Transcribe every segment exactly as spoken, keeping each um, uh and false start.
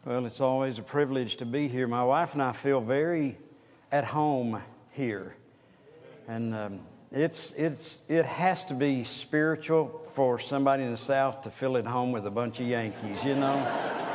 Well, it's always a privilege to be here. My wife and I feel very at home here. And um, it's it's it has to be spiritual for somebody in the South to feel at home with a bunch of Yankees, you know?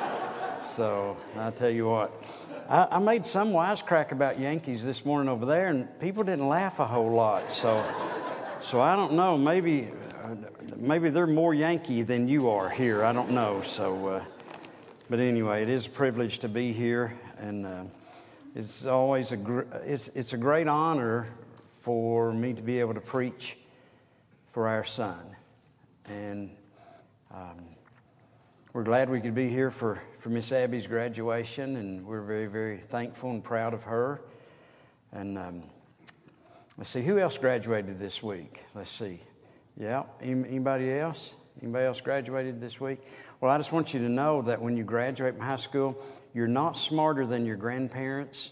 So I tell you what, I, I made some wisecrack about Yankees this morning over there, and people didn't laugh a whole lot. So so I don't know. Maybe uh, maybe they're more Yankee than you are here. I don't know. So. Uh, But anyway, it is a privilege to be here, and uh, it's always a gr- it's it's a great honor for me to be able to preach for our son, and um, we're glad we could be here for for Miss Abby's graduation, and we're very very thankful and proud of her. And um, let's see, who else graduated this week? Let's see, yeah, anybody else? Anybody else graduated this week? Well, I just want you to know that when you graduate from high school, you're not smarter than your grandparents,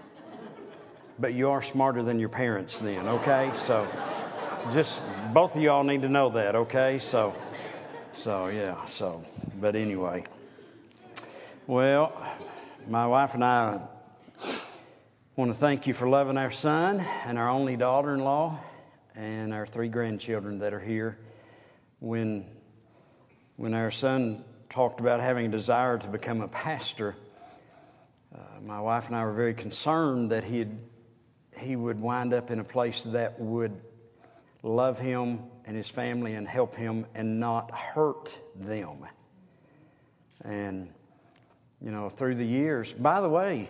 but you are smarter than your parents then, okay? So just both of y'all need to know that, okay? So, so yeah, so, but anyway. Well, my wife and I want to thank you for loving our son and our only daughter-in-law and our three grandchildren that are here. When When our son talked about having a desire to become a pastor, uh, my wife and I were very concerned that he'd, he would wind up in a place that would love him and his family and help him and not hurt them. And, you know, through the years, by the way,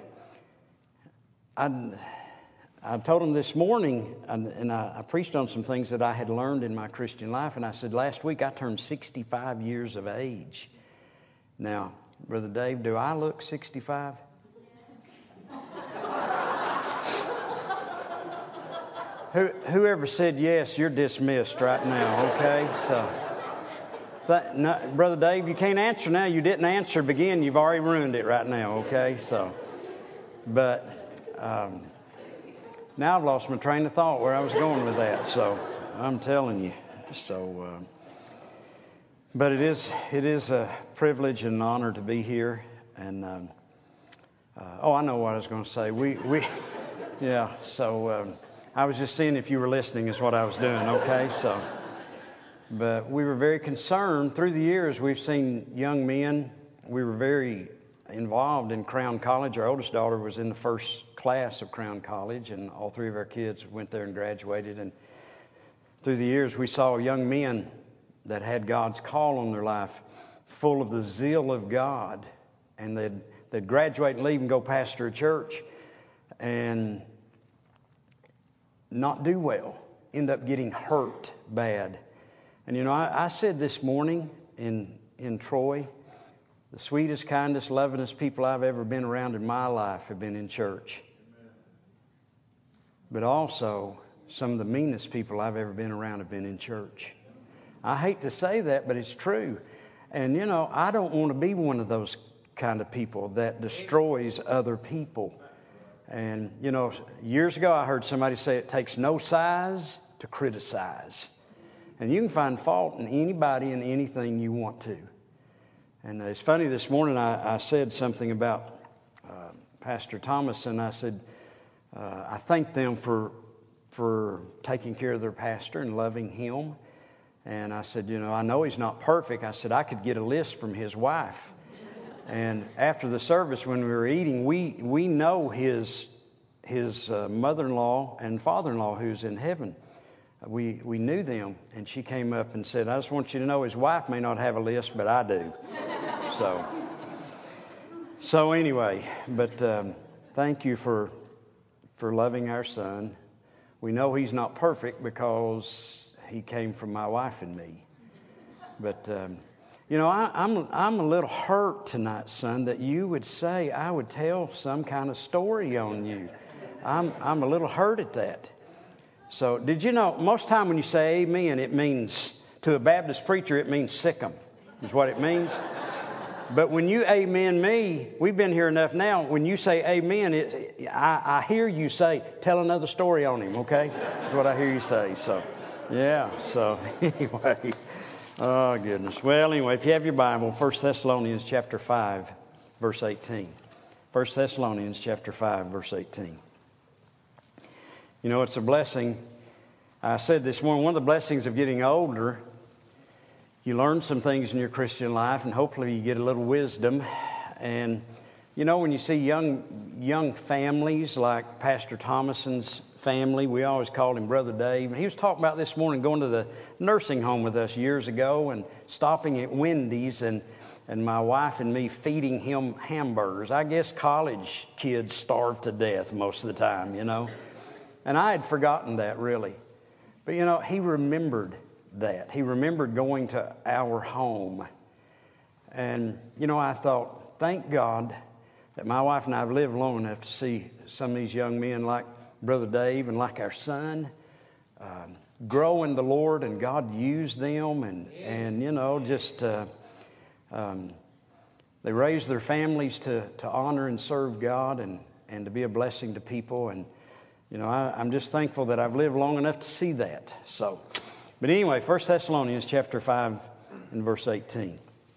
I I told him this morning, and, and I, I preached on some things that I had learned in my Christian life, and I said, last week I turned sixty-five years of age. Now, Brother Dave, do I look sixty-five? Who, whoever said yes, you're dismissed right now, okay? So, th- no, Brother Dave, you can't answer now. You didn't answer begin. You've already ruined it right now, okay? So, but... Um, Now I've lost my train of thought where I was going with that, so I'm telling you. So, uh, but it is it is a privilege and an honor to be here. And um, uh, oh, I know what I was going to say. We we yeah. So um, I was just seeing if you were listening, is what I was doing. Okay, so but we were very concerned through the years. We've seen young men. We were very involved in Crown College. Our oldest daughter was in the first class of Crown College, and all three of our kids went there and graduated. And through the years, we saw young men that had God's call on their life, full of the zeal of God, and they'd, they'd graduate and leave and go pastor a church and not do well, end up getting hurt bad. And you know, I, I said this morning in in Troy, the sweetest, kindest, lovingest people I've ever been around in my life have been in church. Amen. But also, some of the meanest people I've ever been around have been in church. I hate to say that, but it's true. And, you know, I don't want to be one of those kind of people that destroys other people. And, you know, years ago I heard somebody say it takes no size to criticize. And you can find fault in anybody and anything you want to. And it's funny, this morning I, I said something about uh, Pastor Thomas, and I said, uh, I thank them for for taking care of their pastor and loving him. And I said, you know, I know he's not perfect. I said, I could get a list from his wife. And after the service, when we were eating, we, we know his, his uh, mother-in-law and father-in-law who's in heaven. We we knew them, and she came up and said, I just want you to know his wife may not have a list, but I do. So, so anyway, but um, thank you for for loving our son. We know he's not perfect because he came from my wife and me. But um, you know, I, I'm I'm a little hurt tonight, son, that you would say I would tell some kind of story on you. I'm I'm a little hurt at that. So did you know, most time when you say amen, it means, to a Baptist preacher, it means sick 'em, is what it means. But when you amen me, we've been here enough now, when you say amen, it, I, I hear you say, tell another story on him, okay? That's what I hear you say. So, yeah, so anyway, oh goodness. Well, anyway, if you have your Bible, First Thessalonians chapter five. verse eighteen. First Thessalonians chapter five, verse eighteen. You know, it's a blessing. I said this morning, one of the blessings of getting older, you learn some things in your Christian life, and hopefully you get a little wisdom. And, you know, when you see young young families like Pastor Thomason's family, we always called him Brother Dave. He was talking about this morning going to the nursing home with us years ago and stopping at Wendy's and, and my wife and me feeding him hamburgers. I guess college kids starve to death most of the time, you know. And I had forgotten that, really. But, you know, he remembered that. He remembered going to our home. And, you know, I thought, thank God that my wife and I have lived long enough to see some of these young men like Brother Dave and like our son um, grow in the Lord, and God use them. And, and you know, just uh, um, they raise their families to, to honor and serve God and, and to be a blessing to people. And You know, I, I'm just thankful that I've lived long enough to see that. So, but anyway, First Thessalonians chapter five and verse eighteen.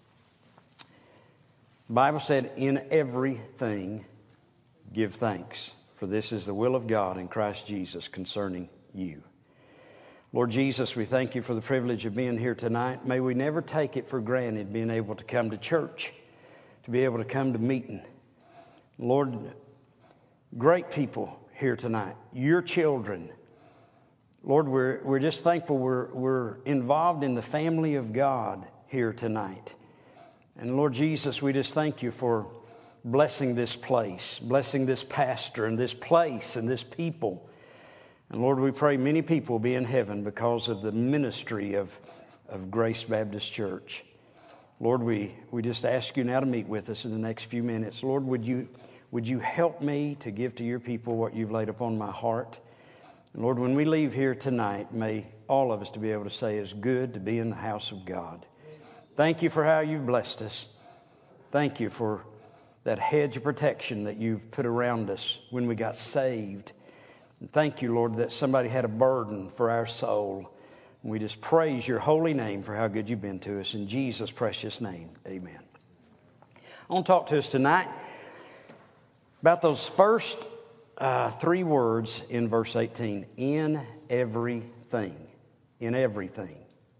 The Bible said, in everything give thanks, for this is the will of God in Christ Jesus concerning you. Lord Jesus, we thank you for the privilege of being here tonight. May we never take it for granted being able to come to church, to be able to come to meeting. Lord, great people here tonight, your children. Lord, we're we're just thankful we're we're involved in the family of God here tonight. And Lord Jesus, we just thank you for blessing this place, blessing this pastor and this place and this people. And Lord, we pray many people will be in heaven because of the ministry of, of Grace Baptist Church. Lord, we, we just ask you now to meet with us in the next few minutes. Lord, would you Would you help me to give to your people what you've laid upon my heart? And Lord, when we leave here tonight, may all of us to be able to say it's good to be in the house of God. Thank you for how you've blessed us. Thank you for that hedge of protection that you've put around us when we got saved. And thank you, Lord, that somebody had a burden for our soul. And we just praise your holy name for how good you've been to us. In Jesus' precious name, amen. I want to talk to us tonight about those first uh, three words in verse eighteen. In everything. In everything.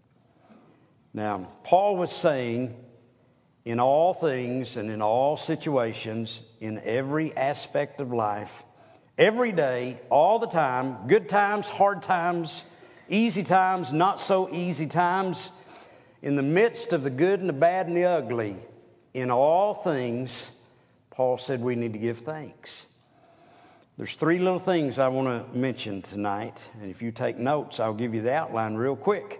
Now, Paul was saying, in all things and in all situations, in every aspect of life, every day, all the time, good times, hard times, easy times, not so easy times, in the midst of the good and the bad and the ugly, in all things, Paul said we need to give thanks. There's three little things I want to mention tonight. And if you take notes, I'll give you the outline real quick.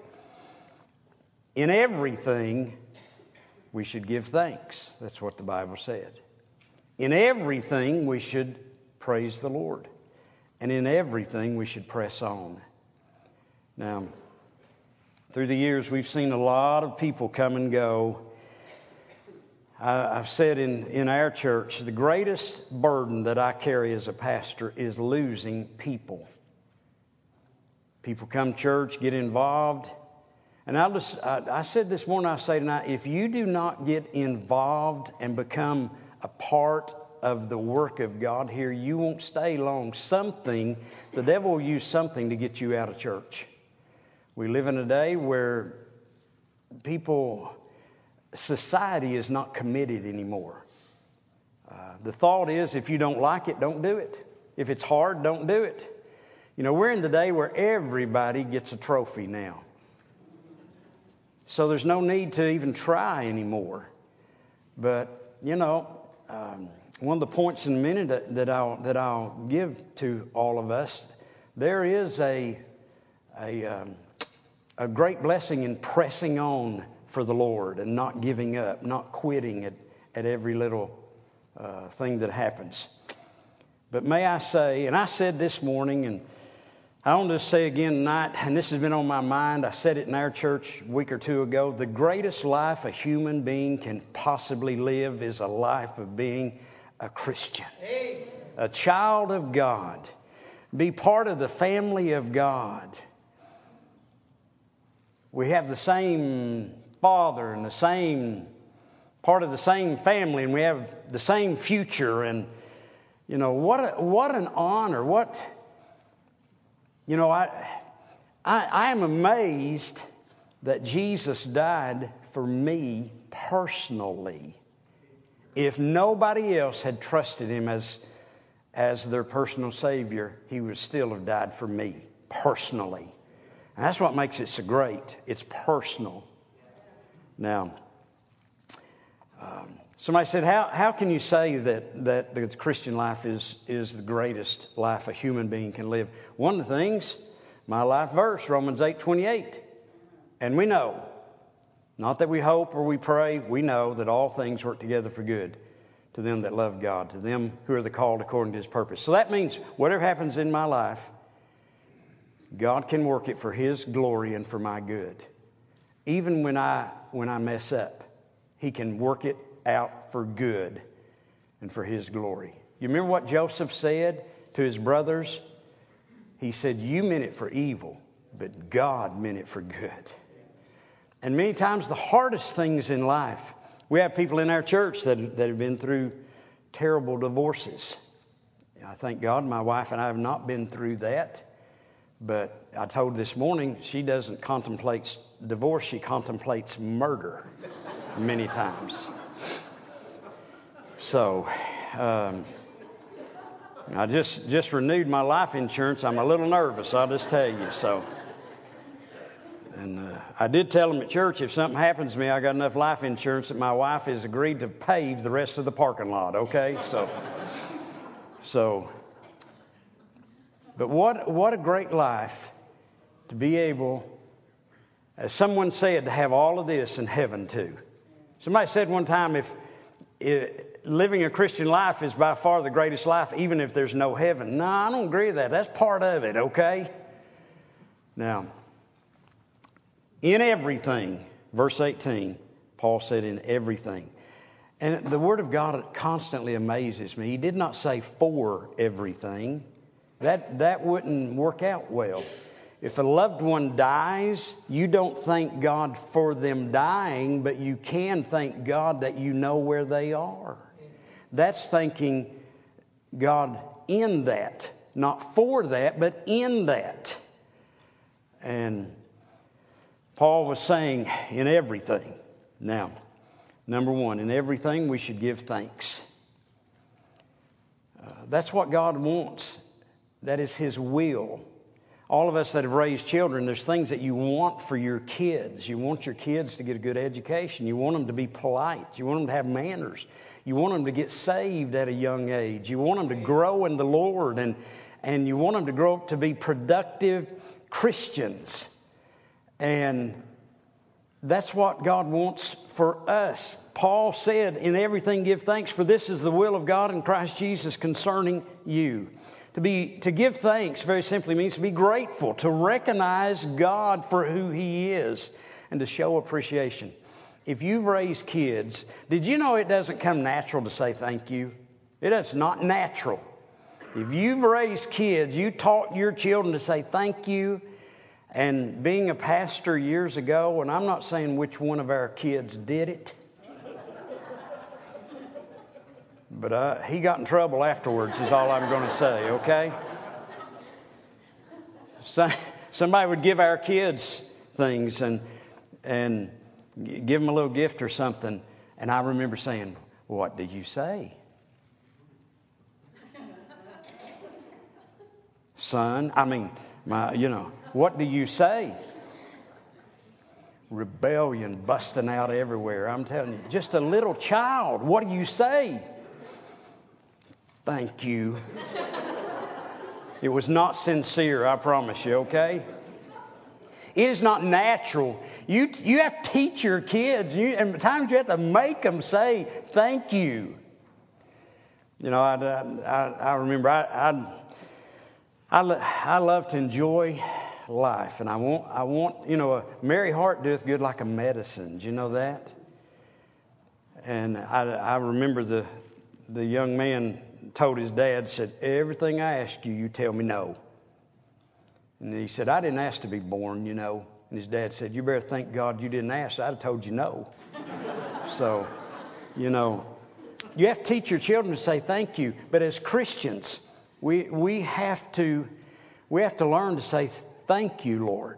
In everything, we should give thanks. That's what the Bible said. In everything, we should praise the Lord. And in everything, we should press on. Now, through the years, we've seen a lot of people come and go. I've said in, in our church, the greatest burden that I carry as a pastor is losing people. People come to church, get involved. And I'll just, I, I said this morning, I say tonight, if you do not get involved and become a part of the work of God here, you won't stay long. Something, the devil will use something to get you out of church. We live in a day where people... Society is not committed anymore. Uh, the thought is, if you don't like it, don't do it. If it's hard, don't do it. You know, we're in the day where everybody gets a trophy now. So there's no need to even try anymore. But, you know, um, one of the points in a minute that, that, I'll, that I'll give to all of us, there is a, a, um, a great blessing in pressing on for the Lord and not giving up, not quitting at, at every little uh, thing that happens. But may I say, and I said this morning, and I want to say again tonight, and this has been on my mind, I said it in our church a week or two ago, the greatest life a human being can possibly live is a life of being a Christian, Amen. A child of God, be part of the family of God. We have the same Father and the same part of the same family, and we have the same future. And, you know, what a, what an honor. What, you know, I, I, I am amazed that Jesus died for me personally. If nobody else had trusted him as, as their personal Savior, he would still have died for me personally. And that's what makes it so great. It's personal. Now, um, somebody said, how, how can you say that, that the Christian life is, is the greatest life a human being can live? One of the things, my life verse, Romans eight twenty-eight. And we know, not that we hope or we pray, we know that all things work together for good to them that love God, to them who are the called according to his purpose. So that means whatever happens in my life, God can work it for his glory and for my good. Even when I when I mess up, he can work it out for good and for his glory. You remember what Joseph said to his brothers? He said, you meant it for evil, but God meant it for good. And many times the hardest things in life, we have people in our church that, that have been through terrible divorces. I thank God my wife and I have not been through that. But I told this morning, she doesn't contemplate divorce, she contemplates murder many times. So, um, I just, just renewed my life insurance. I'm a little nervous, I'll just tell you. So, and uh, I did tell them at church, if something happens to me, I got enough life insurance that my wife has agreed to pave the rest of the parking lot, okay? So, so, but what, what a great life to be able, as someone said, to have all of this in heaven too. Somebody said one time, if, if living a Christian life is by far the greatest life, even if there's no heaven. No, I don't agree with that. That's part of it, okay? Now, in everything, verse eighteen, Paul said in everything. And the Word of God constantly amazes me. He did not say for everything. That, that wouldn't work out well. If a loved one dies, you don't thank God for them dying, but you can thank God that you know where they are. That's thanking God in that. Not for that, but in that. And Paul was saying in everything. Now, number one, in everything we should give thanks. Uh, that's what God wants. That is his will. All of us that have raised children, there's things that you want for your kids. You want your kids to get a good education. You want them to be polite. You want them to have manners. You want them to get saved at a young age. You want them to grow in the Lord. And, and you want them to grow up to be productive Christians. And that's what God wants for us. Paul said, in everything give thanks, for this is the will of God in Christ Jesus concerning you. To be, to give thanks very simply means to be grateful, to recognize God for who he is, and to show appreciation. If you've raised kids, did you know it doesn't come natural to say thank you? It is not natural. If you've raised kids, you taught your children to say thank you. And being a pastor years ago, and I'm not saying which one of our kids did it, but uh, he got in trouble afterwards is all I'm going to say, okay? So, somebody would give our kids things and and give them a little gift or something. And I remember saying, what did you say? Son, I mean, my, you know, what do you say? Rebellion busting out everywhere. I'm telling you, just a little child. What do you say? Thank you. It was not sincere, I promise you, okay? It is not natural. You you have to teach your kids, you, and at times you have to make them say thank you. You know, I, I, I remember I, I, I, I love to enjoy life, and I want, I want, you know, a merry heart doeth good like a medicine. Do you know that? And I, I remember the the young man told his dad, said, everything I ask you, you tell me no. And he said, I didn't ask to be born, you know. And his dad said, you better thank God you didn't ask. I'd have told you no. So, You know, you have to teach your children to say thank you. But as Christians, we we have to we have to learn to say thank you, Lord.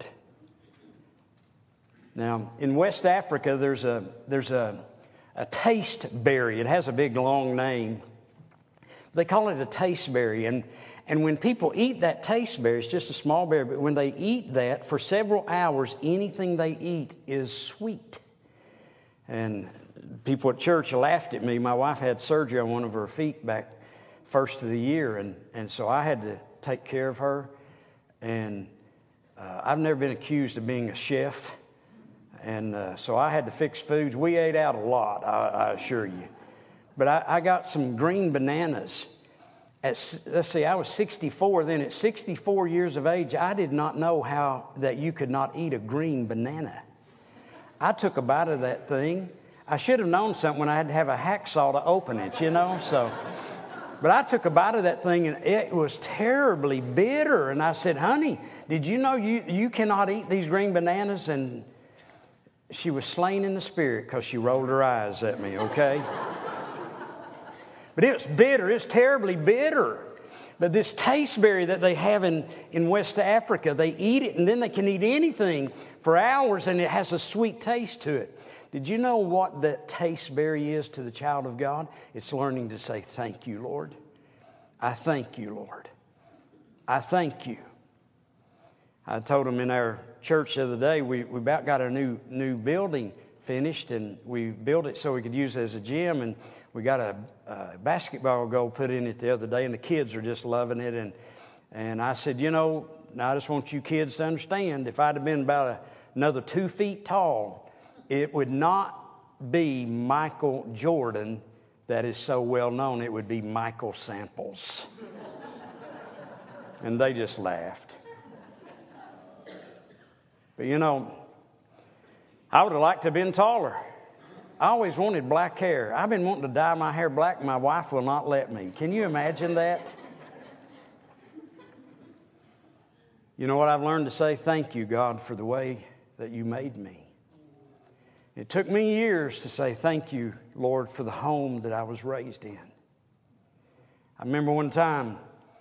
Now, in West Africa, there's a there's a a taste berry. It has a big long name. They call it a taste berry, and and when people eat that taste berry, it's just a small berry, but when they eat that for several hours, anything they eat is sweet. And people at church laughed at me. My wife had surgery on one of her feet back first of the year, and and so I had to take care of her. And uh, I've never been accused of being a chef. And uh, so I had to fix foods. We ate out a lot, I, I assure you. But I, I got some green bananas. At, let's see, I was sixty-four then. At sixty-four years of age, I did not know how that you could not eat a green banana. I took a bite of that thing. I should have known something when I had to have a hacksaw to open it, you know. So, but I took a bite of that thing, and it was terribly bitter. And I said, honey, did you know you, you cannot eat these green bananas? And she was slain in the spirit because she rolled her eyes at me, okay? But it was bitter. It was terribly bitter. But this tasteberry that they have in, in West Africa, they eat it, and then they can eat anything for hours, and it has a sweet taste to it. Did you know what that tasteberry is to the child of God? It's learning to say, thank you, Lord. I thank you, Lord. I thank you. I told them in our church the other day, we, we about got a new new building finished, and we built it so we could use it as a gym, and we got a, a basketball goal put in it the other day, and the kids are just loving it. And and I said, you know, now I just want you kids to understand, if I'd have been about a, another two feet tall, it would not be Michael Jordan that is so well known. It would be Michael Samples. And they just laughed. But you know, I would have liked to have been taller. I always wanted black hair. I've been wanting to dye my hair black. My wife will not let me. Can you imagine that? You know what I've learned to say? Thank you, God, for the way that you made me. It took me years to say thank you, Lord, for the home that I was raised in. I remember one time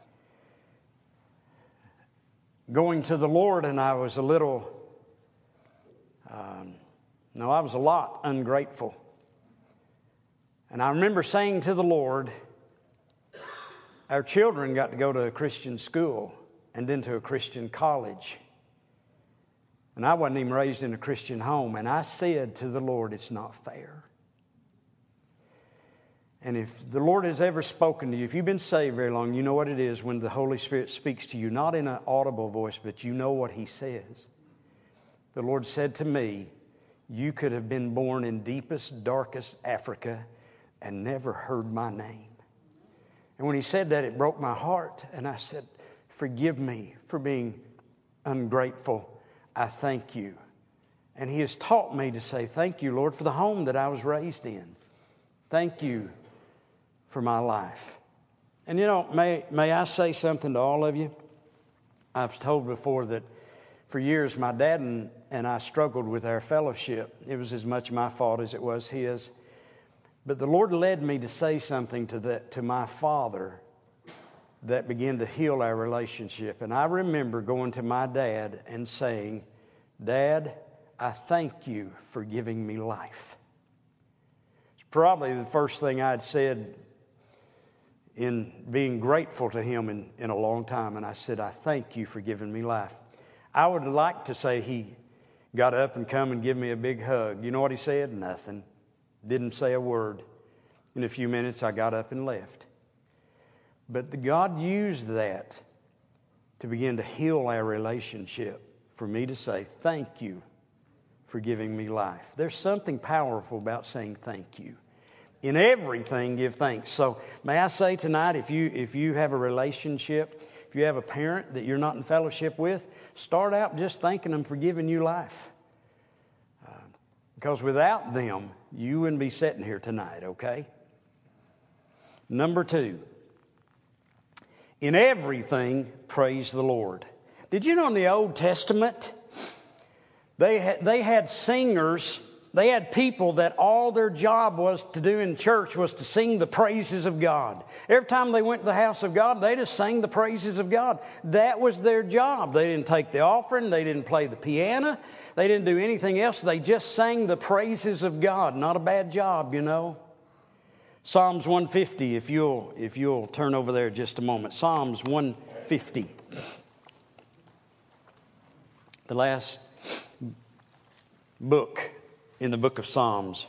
going to the Lord, and I was a little... Um, no, I was a lot ungrateful. And I remember saying to the Lord, our children got to go to a Christian school and then to a Christian college. And I wasn't even raised in a Christian home. And I said to the Lord, it's not fair. And if the Lord has ever spoken to you, if you've been saved very long, you know what it is when the Holy Spirit speaks to you, not in an audible voice, but you know what He says. The Lord said to me, you could have been born in deepest, darkest Africa and never heard my name. And when He said that, it broke my heart. And I said, forgive me for being ungrateful. I thank you. And He has taught me to say, thank you, Lord, for the home that I was raised in. Thank you for my life. And you know, may, may I say something to all of you? I've told before that for years, my dad and, and I struggled with our fellowship. It was as much my fault as it was his. But the Lord led me to say something to that to my father that began to heal our relationship. And I remember going to my dad and saying, Dad, I thank you for giving me life. It's probably the first thing I'd said in being grateful to Him in, in a long time. And I said, I thank you for giving me life. I would like to say He got up and come and give me a big hug. You know what He said? Nothing. Didn't say a word. In a few minutes, I got up and left. But the God used that to begin to heal our relationship, for me to say, thank you for giving me life. There's something powerful about saying thank you. In everything, give thanks. So may I say tonight, if you if you have a relationship, if you have a parent that you're not in fellowship with, start out just thanking them for giving you life. Uh, because without them, you wouldn't be sitting here tonight, okay? Number two, in everything, praise the Lord. Did you know in the Old Testament, they had, they had singers They had people that all their job was to do in church was to sing the praises of God. Every time they went to the house of God, they just sang the praises of God. That was their job. They didn't take the offering. They didn't play the piano. They didn't do anything else. They just sang the praises of God. Not a bad job, you know. Psalms one fifty, if you'll, if you'll turn over there just a moment. Psalms one fifty. The last book in the book of Psalms.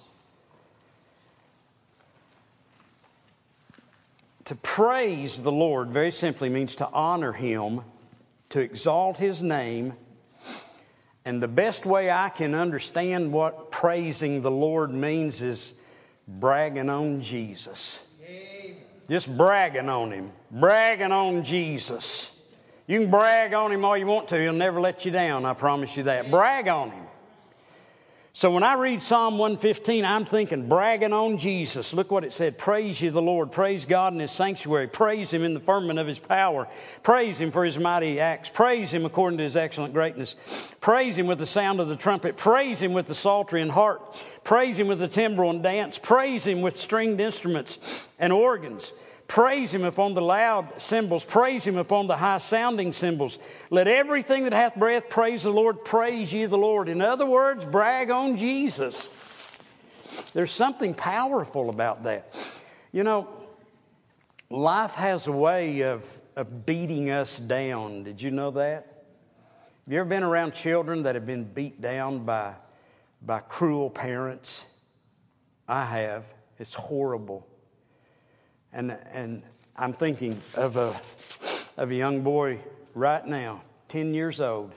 To praise the Lord very simply means to honor Him, to exalt His name. And the best way I can understand what praising the Lord means is bragging on Jesus. Just bragging on Him. Bragging on Jesus. You can brag on Him all you want to. He'll never let you down. I promise you that. Brag on Him. So when I read Psalm one fifteen, I'm thinking bragging on Jesus. Look what it said. Praise ye the Lord. Praise God in His sanctuary. Praise Him in the firmament of His power. Praise Him for His mighty acts. Praise Him according to His excellent greatness. Praise Him with the sound of the trumpet. Praise Him with the psaltery and harp. Praise Him with the timbrel and dance. Praise Him with stringed instruments and organs. Praise Him upon the loud cymbals. Praise Him upon the high-sounding cymbals. Let everything that hath breath praise the Lord. Praise ye the Lord. In other words, brag on Jesus. There's something powerful about that. You know, life has a way of, of beating us down. Did you know that? Have you ever been around children that have been beat down by, by cruel parents? I have. It's horrible. And and I'm thinking of a of a young boy right now, ten years old.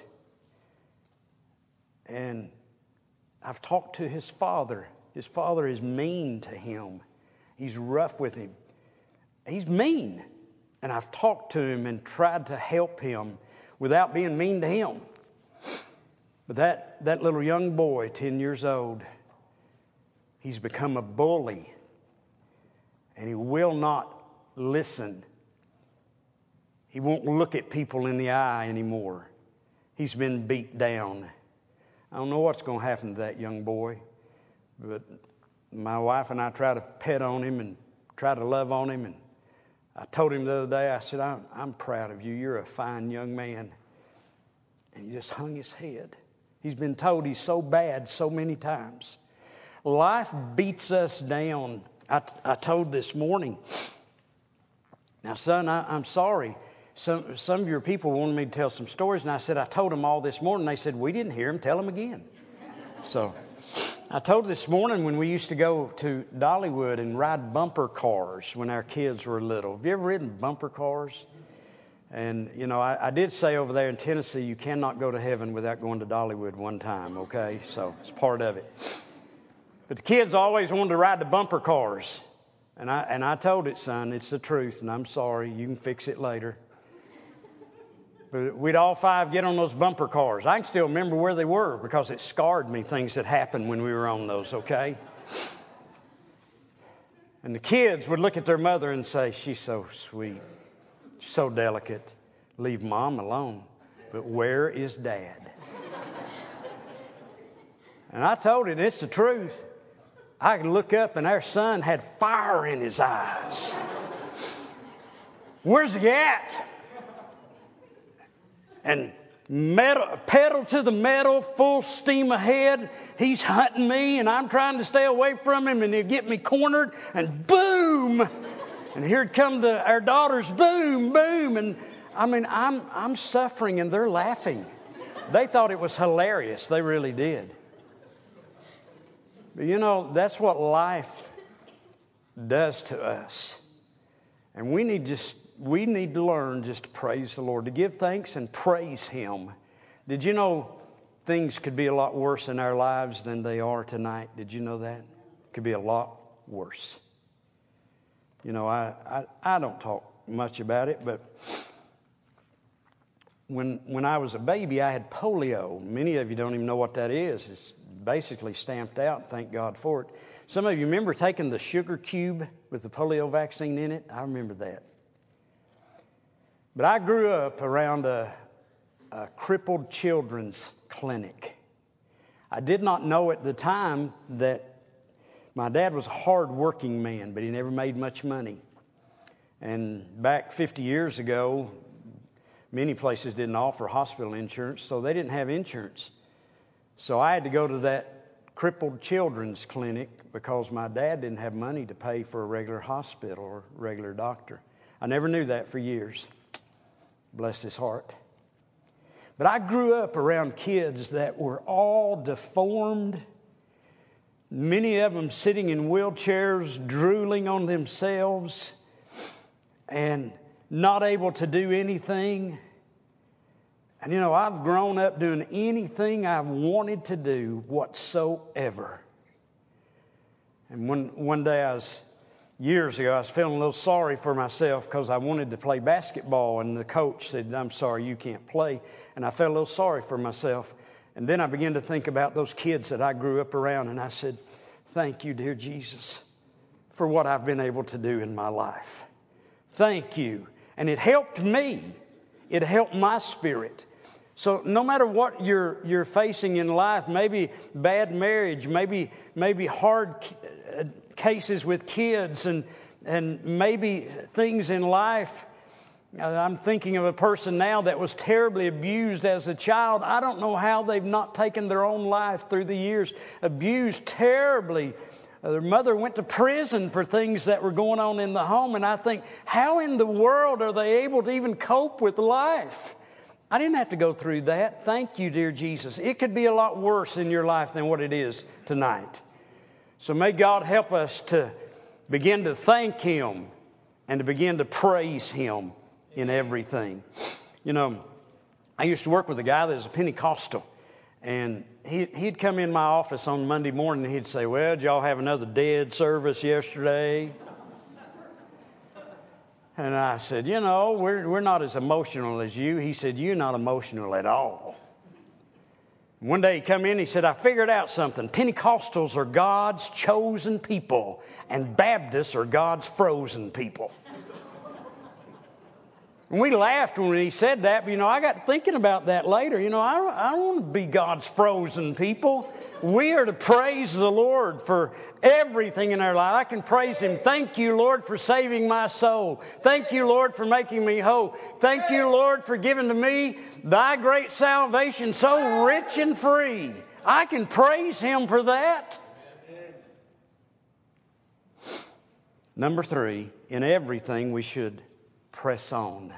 And I've talked to his father. His father is mean to him. He's rough with him. He's mean. And I've talked to him and tried to help him without being mean to him. But that, that little young boy, ten years old, he's become a bully. And he will not listen. He won't look at people in the eye anymore. He's been beat down. I don't know what's going to happen to that young boy. But my wife and I try to pet on him and try to love on him. And I told him the other day, I said, I'm, I'm proud of you. You're a fine young man. And he just hung his head. He's been told he's so bad so many times. Life beats us down. I, I told this morning, now, son, I, I'm sorry. Some, some of your people wanted me to tell some stories, and I said, I told them all this morning. They said, we didn't hear them. Tell them again. So I told this morning when we used to go to Dollywood and ride bumper cars when our kids were little. Have you ever ridden bumper cars? And, you know, I, I did say over there in Tennessee, you cannot go to heaven without going to Dollywood one time, okay? So it's part of it. But the kids always wanted to ride the bumper cars. And I and I told it, son, it's the truth, and I'm sorry. You can fix it later. But we'd all five get on those bumper cars. I can still remember where they were because it scarred me, things that happened when we were on those, okay? And the kids would look at their mother and say, she's so sweet, so delicate. Leave Mom alone. But where is Dad? And I told it, it's the truth. I could look up and our son had fire in his eyes. Where's he at? And metal, pedal to the metal, full steam ahead. He's hunting me and I'm trying to stay away from him and he'll get me cornered and boom. And here'd come the, our daughters, boom, boom. And I mean, I'm, I'm suffering and they're laughing. They thought it was hilarious. They really did. But you know, that's what life does to us. And we need just we need to learn just to praise the Lord, to give thanks and praise Him. Did you know things could be a lot worse in our lives than they are tonight? Did you know that? It could be a lot worse. You know, I, I, I don't talk much about it, but when when I was a baby, I had polio. Many of you don't even know what that is. It's basically stamped out, thank God for it. Some of you remember taking the sugar cube with the polio vaccine in it? I remember that. But I grew up around a, a crippled children's clinic. I did not know at the time that my dad was a hard-working man, but he never made much money. And back fifty years ago, many places didn't offer hospital insurance, so they didn't have insurance. So I had to go to that crippled children's clinic because my dad didn't have money to pay for a regular hospital or regular doctor. I never knew that for years. Bless his heart. But I grew up around kids that were all deformed, many of them sitting in wheelchairs, drooling on themselves, and not able to do anything. And you know, I've grown up doing anything I've wanted to do whatsoever. And one, one day I was, years ago, I was feeling a little sorry for myself because I wanted to play basketball, and the coach said, "I'm sorry, you can't play." And I felt a little sorry for myself. And then I began to think about those kids that I grew up around, and I said, "Thank you, dear Jesus, for what I've been able to do in my life. Thank you." And it helped me. It helped my spirit. So no matter what you're you're facing in life, maybe bad marriage, maybe maybe hard cases with kids, and and maybe things in life. I'm thinking of a person now that was terribly abused as a child. I don't know how they've not taken their own life through the years. Abused terribly. Their mother went to prison for things that were going on in the home. And I think, how in the world are they able to even cope with life? I didn't have to go through that. Thank you, dear Jesus. It could be a lot worse in your life than what it is tonight. So may God help us to begin to thank Him and to begin to praise Him in everything. You know, I used to work with a guy that was a Pentecostal, and he, he'd come in my office on Monday morning and he'd say, "Well, did y'all have another dead service yesterday?" And I said, "You know, we're we're not as emotional as you." He said, "You're not emotional at all." One day he come in, he said, "I figured out something. Pentecostals are God's chosen people, and Baptists are God's frozen people." And we laughed when he said that, but, you know, I got thinking about that later. You know, I, I don't want to be God's frozen people. We are to praise the Lord for everything in our life. I can praise Him. Thank you, Lord, for saving my soul. Thank you, Lord, for making me whole. Thank you, Lord, for giving to me Thy great salvation so rich and free. I can praise Him for that. Number three, in everything we should press on.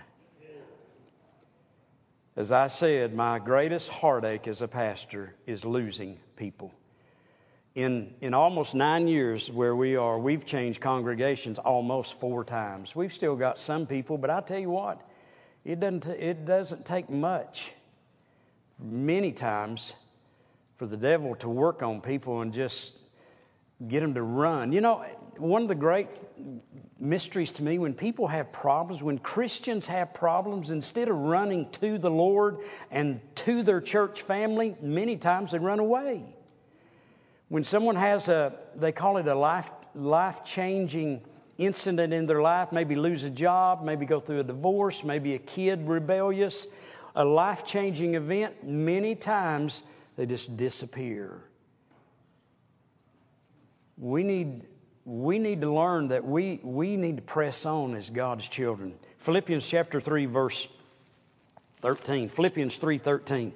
As I said, my greatest heartache as a pastor is losing people. In in almost nine years where we are, we've changed congregations almost four times. We've still got some people, but I tell you what, it doesn't it doesn't take much, many times, for the devil to work on people and just get them to run. You know, one of the great mysteries to me, when people have problems, when Christians have problems, instead of running to the Lord and to their church family, many times they run away. When someone has a, they call it a life life-changing incident in their life, maybe lose a job, maybe go through a divorce, maybe a kid rebellious, a life-changing event, many times they just disappear. We need we need to learn that we, we need to press on as God's children. Philippians chapter three, verse thirteen. Philippians three thirteen.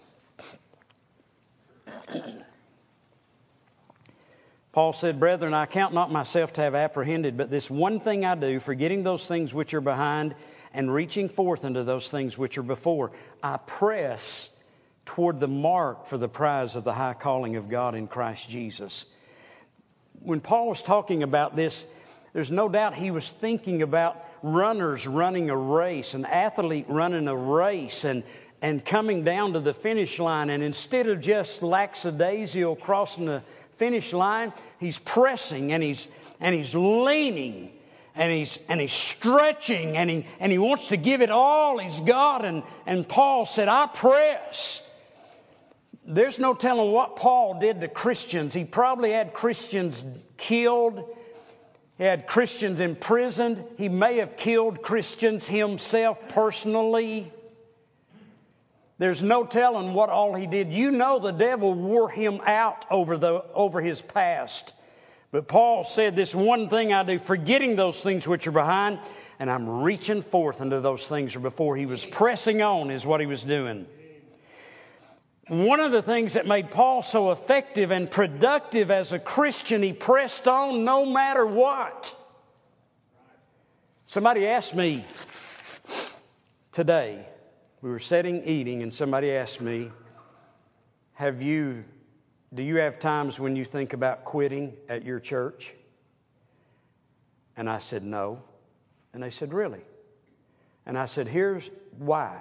Paul said, "Brethren, I count not myself to have apprehended, but this one thing I do, forgetting those things which are behind and reaching forth unto those things which are before, I press toward the mark for the prize of the high calling of God in Christ Jesus." When Paul was talking about this, there's no doubt he was thinking about runners running a race, an athlete running a race, and, and coming down to the finish line. And instead of just lackadaisical crossing the finish line, he's pressing and he's and he's leaning and he's and he's stretching and he and he wants to give it all he's got. And, and Paul said, "I press." There's no telling what Paul did to Christians. He probably had Christians killed. He had Christians imprisoned. He may have killed Christians himself personally. There's no telling what all he did. You know the devil wore him out over the over his past. But Paul said, this one thing I do, forgetting those things which are behind, and I'm reaching forth into those things that are before. He was pressing on is what he was doing. One of the things that made Paul so effective and productive as a Christian, he pressed on no matter what. Somebody asked me today, we were sitting eating, and somebody asked me, have you, do you have times when you think about quitting at your church? And I said, no. And they said, really? And I said, here's why.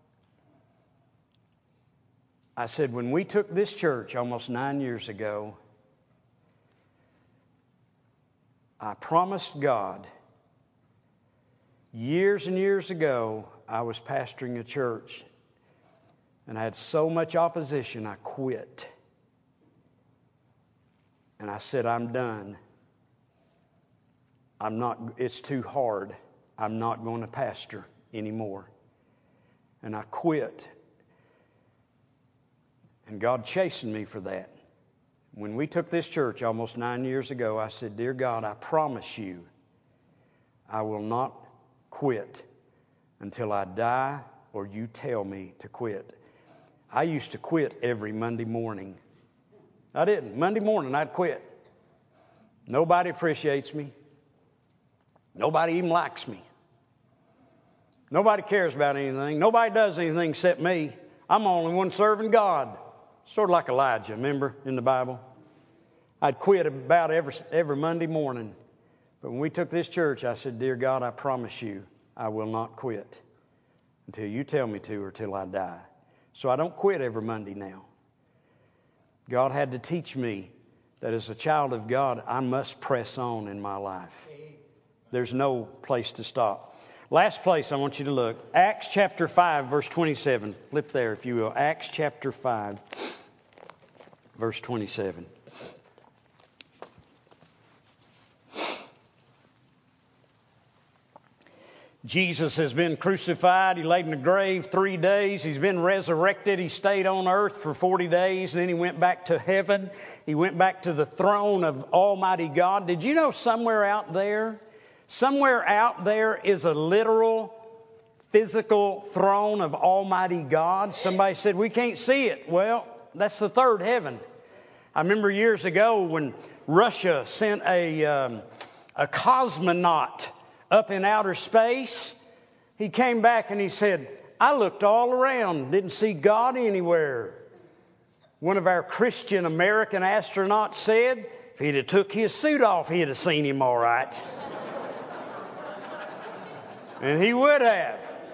I said, when we took this church almost nine years ago, I promised God, years and years ago, I was pastoring a church, and I had so much opposition, I quit. And I said, I'm done. I'm not, it's too hard. I'm not going to pastor anymore. And I quit. And God chastened me for that. When we took this church almost nine years ago, I said, dear God, I promise you, I will not quit until I die or you tell me to quit. I used to quit every Monday morning. I didn't. Monday morning, I'd quit. Nobody appreciates me. Nobody even likes me. Nobody cares about anything. Nobody does anything except me. I'm the only one serving God. Sort of like Elijah, remember, in the Bible? I'd quit about every, every Monday morning. But when we took this church, I said, dear God, I promise you, I will not quit until you tell me to or till I die. So I don't quit every Monday now. God had to teach me that as a child of God, I must press on in my life. There's no place to stop. Last place I want you to look. Acts chapter five, verse twenty-seven. Flip there, if you will. Acts chapter five, verse twenty-seven. Jesus has been crucified. He laid in the grave three days. He's been resurrected. He stayed on earth for forty days. And then he went back to heaven. He went back to the throne of Almighty God. Did you know somewhere out there, somewhere out there is a literal, physical throne of Almighty God? Somebody said, we can't see it. Well, that's the third heaven. I remember years ago when Russia sent a, um, a cosmonaut up in outer space. He came back and he said, I looked all around, didn't see God anywhere. One of our Christian American astronauts said, if he'd have took his suit off, he'd have seen him all right. And he would have.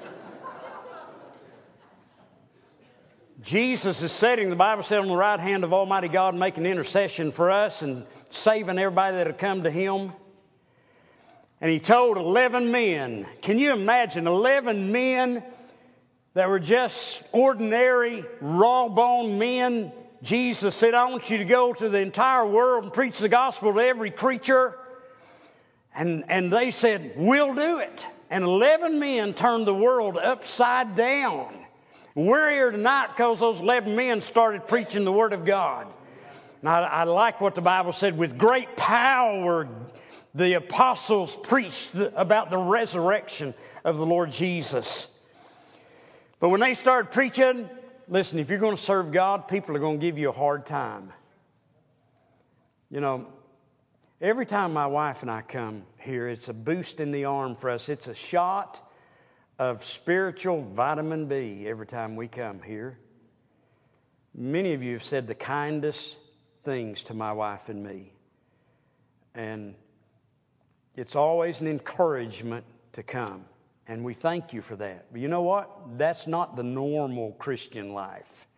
Jesus is sitting, the Bible said, on the right hand of Almighty God, making intercession for us and saving everybody that had come to Him. And He told eleven men, can you imagine eleven men that were just ordinary, raw-boned men? Jesus said, I want you to go to the entire world and preach the gospel to every creature. And, and they said, we'll do it. And eleven men turned the world upside down. We're here tonight because those eleven men started preaching the Word of God. And I, I like what the Bible said, with great power the apostles preached about the resurrection of the Lord Jesus. But when they started preaching, listen, if you're going to serve God, people are going to give you a hard time. You know, every time my wife and I come here, it's a boost in the arm for us. It's a shot of spiritual vitamin B every time we come here. Many of you have said the kindest things to my wife and me. And it's always an encouragement to come. And we thank you for that. But you know what? That's not the normal Christian life.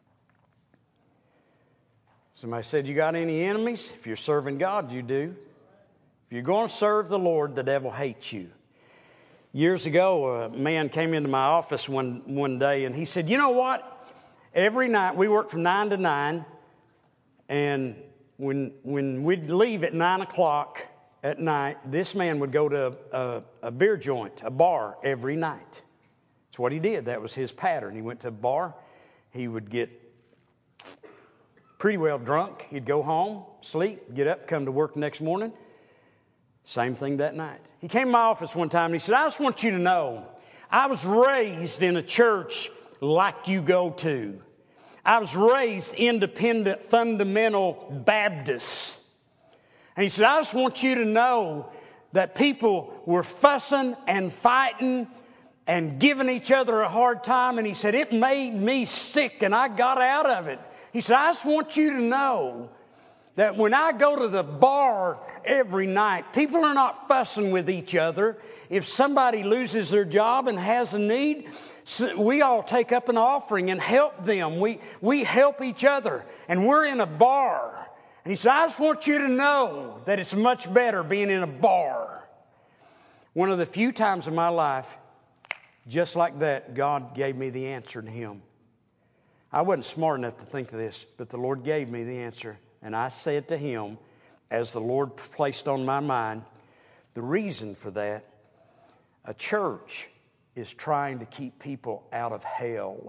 Somebody said, you got any enemies? If you're serving God, you do. If you're going to serve the Lord, the devil hates you. Years ago, a man came into my office one, one day and he said, you know what? Every night, we work from nine to nine. And when, when we'd leave at nine o'clock at night, this man would go to a, a, a beer joint, a bar, every night. That's That's what he did. That was his pattern. He went to a bar. He would get pretty well drunk. He'd go home, sleep, get up, come to work the next morning. Same thing that night. He came to my office one time and he said, I just want you to know, I was raised in a church like you go to. I was raised independent, fundamental Baptist. And he said, I just want you to know that people were fussing and fighting and giving each other a hard time. And he said, it made me sick and I got out of it. He said, I just want you to know that when I go to the bar every night, people are not fussing with each other. If somebody loses their job and has a need, we all take up an offering and help them. We, we help each other. And we're in a bar. And he said, I just want you to know that it's much better being in a bar. One of the few times in my life, just like that, God gave me the answer to him. I wasn't smart enough to think of this, but the Lord gave me the answer. And I said to him, as the Lord placed on my mind, the reason for that, a church is trying to keep people out of hell.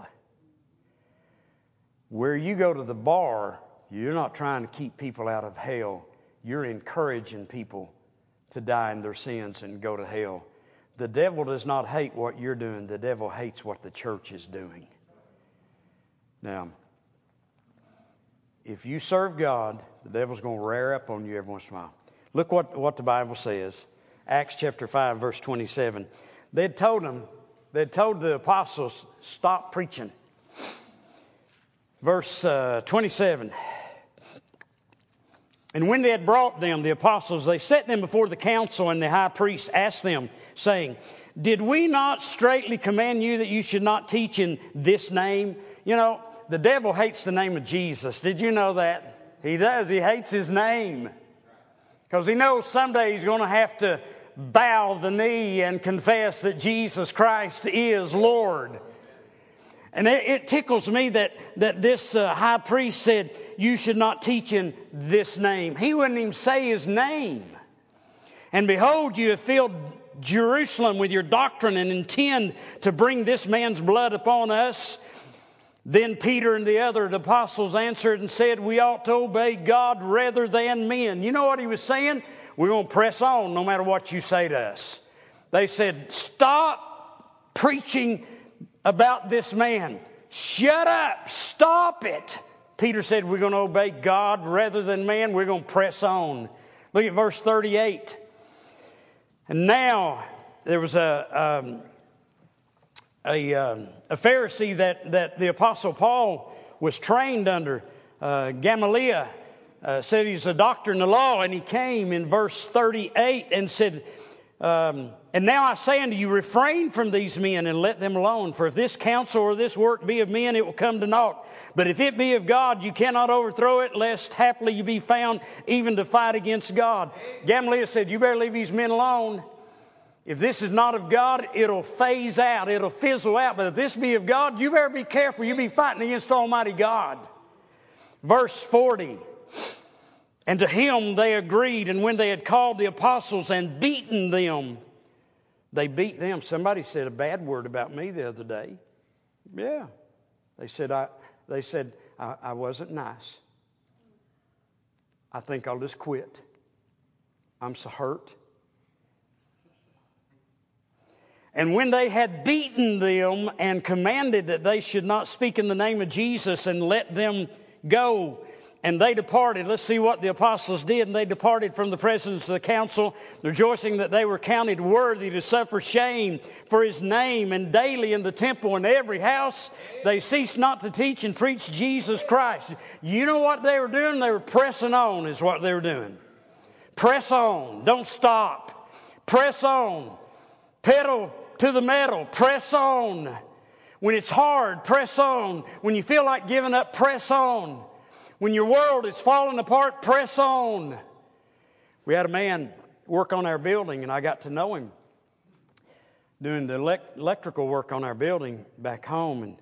Where you go to the bar, you're not trying to keep people out of hell. You're encouraging people to die in their sins and go to hell. The devil does not hate what you're doing. The devil hates what the church is doing. Now, if you serve God, the devil's going to rear up on you every once in a while. Look what, what the Bible says. Acts chapter five, verse twenty-seven. They'd told them, they'd told the apostles, stop preaching. Verse uh, twenty-seven. And when they had brought them, the apostles, they set them before the council, and the high priest asked them, saying, did we not straitly command you that you should not teach in this name? You know, the devil hates the name of Jesus. Did you know that? He does. He hates his name. Because he knows someday he's going to have to bow the knee and confess that Jesus Christ is Lord. And it, it tickles me that, that this uh, high priest said, you should not teach in this name. He wouldn't even say his name. And behold, you have filled Jerusalem with your doctrine and intend to bring this man's blood upon us. Then Peter and the other apostles answered and said, we ought to obey God rather than men. You know what he was saying? We're going to press on no matter what you say to us. They said, stop preaching about this man. Shut up. Stop it. Peter said, we're going to obey God rather than man. We're going to press on. Look at verse thirty-eight. And now there was a... Um, A, um, a Pharisee that, that the Apostle Paul was trained under, uh, Gamaliel, uh, said he's a doctor in the law, and he came in verse thirty-eight and said, um, and now I say unto you, refrain from these men and let them alone. For if this counsel or this work be of men, it will come to naught. But if it be of God, you cannot overthrow it, lest haply you be found even to fight against God. Gamaliel said, you better leave these men alone. If this is not of God, it'll phase out. It'll fizzle out. But if this be of God, you better be careful. You'll be fighting against Almighty God. Verse forty. And to him they agreed. And when they had called the apostles and beaten them, they beat them. Somebody said a bad word about me the other day. Yeah. They said I, they said I, I wasn't nice. I think I'll just quit. I'm so hurt. And when they had beaten them and commanded that they should not speak in the name of Jesus and let them go, and they departed. Let's see what the apostles did. And they departed from the presence of the council, rejoicing that they were counted worthy to suffer shame for his name. And daily in the temple and every house they ceased not to teach and preach Jesus Christ. You know what they were doing? They were pressing on is what they were doing. Press on. Don't stop. Press on. Pedal to the metal. Press on. When it's hard, press on. When you feel like giving up, press on. When your world is falling apart, press on. We had a man work on our building, and I got to know him doing the elect- electrical work on our building back home. And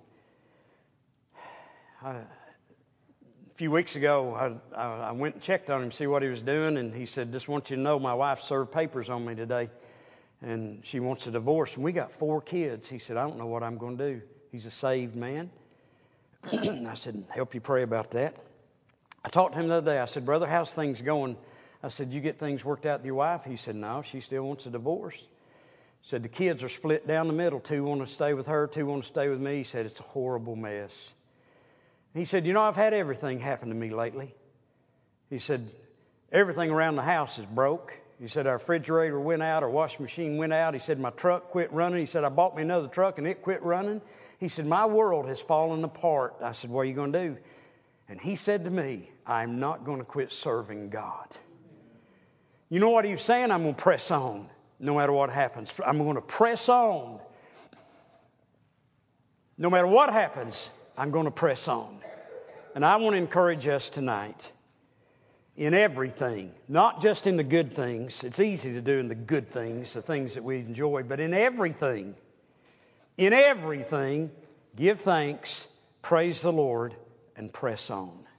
I, a few weeks ago, I, I, I went and checked on him to see what he was doing, and he said, just want you to know my wife served papers on me today. and she wants a divorce. And we got four kids. He said, I don't know what I'm going to do. He's a saved man. I said, help you pray about that. I talked to him the other day. I said, brother, how's things going? I said, you get things worked out with your wife? He said, no, she still wants a divorce. He said, the kids are split down the middle. Two want to stay with her, two want to stay with me. He said, it's a horrible mess. He said, you know, I've had everything happen to me lately. He said, everything around the house is broke. He said, our refrigerator went out, our washing machine went out. He said, my truck quit running. He said, I bought me another truck and it quit running. He said, my world has fallen apart. I said, what are you going to do? And he said to me, I'm not going to quit serving God. You know what he was saying? I'm going to press on no matter what happens. I'm going to press on. No matter what happens, I'm going to press on. And I want to encourage us tonight in everything, not just in the good things. It's easy to do in the good things, the things that we enjoy, but in everything, in everything, give thanks, praise the Lord, and press on.